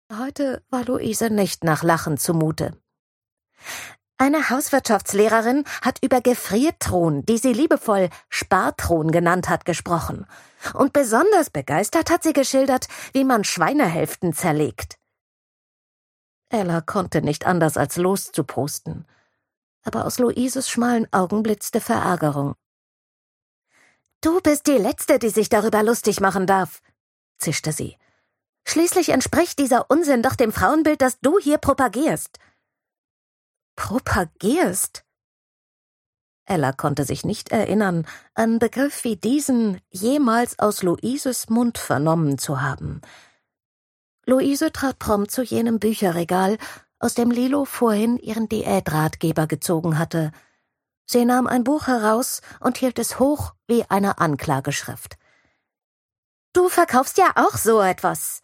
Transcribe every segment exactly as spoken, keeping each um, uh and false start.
Heute war Luise nicht nach Lachen zumute. Eine Hauswirtschaftslehrerin hat über Gefriertruhen, die sie liebevoll Spartruhen genannt hat, gesprochen. Und besonders begeistert hat sie geschildert, wie man Schweinehälften zerlegt. Ella konnte nicht anders als loszuposten. Aber aus Luises schmalen Augen blitzte Verärgerung. »Du bist die Letzte, die sich darüber lustig machen darf«, zischte sie. »Schließlich entspricht dieser Unsinn doch dem Frauenbild, das du hier propagierst.« »Propagierst?« Ella konnte sich nicht erinnern, einen Begriff wie diesen jemals aus Luises Mund vernommen zu haben. Luise trat prompt zu jenem Bücherregal, aus dem Lilo vorhin ihren Diätratgeber gezogen hatte. Sie nahm ein Buch heraus und hielt es hoch wie eine Anklageschrift. »Du verkaufst ja auch so etwas!«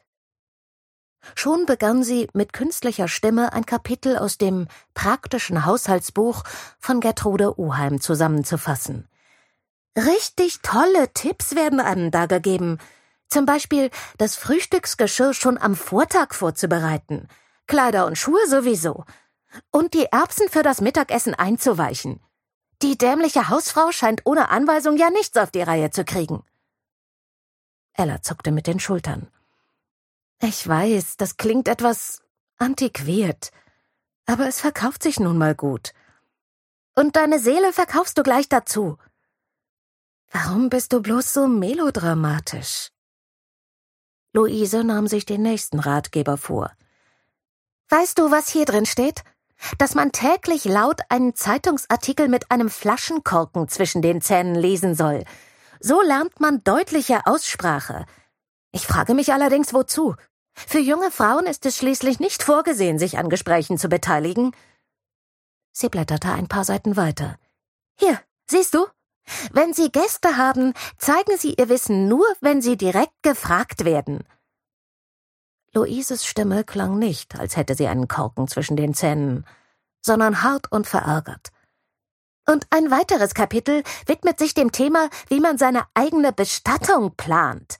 Schon begann sie mit künstlicher Stimme ein Kapitel aus dem praktischen Haushaltsbuch von Gertrude Oheim zusammenzufassen. Richtig tolle Tipps werden einem da gegeben. Zum Beispiel das Frühstücksgeschirr schon am Vortag vorzubereiten, Kleider und Schuhe sowieso und die Erbsen für das Mittagessen einzuweichen. Die dämliche Hausfrau scheint ohne Anweisung ja nichts auf die Reihe zu kriegen. Ella zuckte mit den Schultern. Ich weiß, das klingt etwas antiquiert, aber es verkauft sich nun mal gut. Und deine Seele verkaufst du gleich dazu. Warum bist du bloß so melodramatisch? Luise nahm sich den nächsten Ratgeber vor. Weißt du, was hier drin steht? Dass man täglich laut einen Zeitungsartikel mit einem Flaschenkorken zwischen den Zähnen lesen soll. So lernt man deutliche Aussprache. Ich frage mich allerdings, wozu? Für junge Frauen ist es schließlich nicht vorgesehen, sich an Gesprächen zu beteiligen. Sie blätterte ein paar Seiten weiter. Hier, siehst du? Wenn Sie Gäste haben, zeigen Sie Ihr Wissen nur, wenn Sie direkt gefragt werden. Luises Stimme klang nicht, als hätte sie einen Korken zwischen den Zähnen, sondern hart und verärgert. Und ein weiteres Kapitel widmet sich dem Thema, wie man seine eigene Bestattung plant.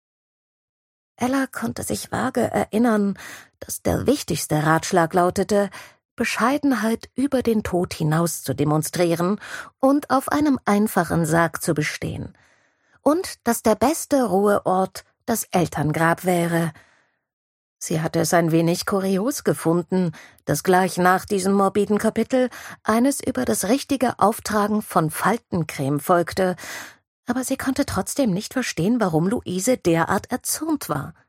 Ella konnte sich vage erinnern, dass der wichtigste Ratschlag lautete, Bescheidenheit über den Tod hinaus zu demonstrieren und auf einem einfachen Sarg zu bestehen. Und dass der beste Ruheort das Elterngrab wäre. Sie hatte es ein wenig kurios gefunden, dass gleich nach diesem morbiden Kapitel eines über das richtige Auftragen von Faltencreme folgte, aber sie konnte trotzdem nicht verstehen, warum Luise derart erzürnt war.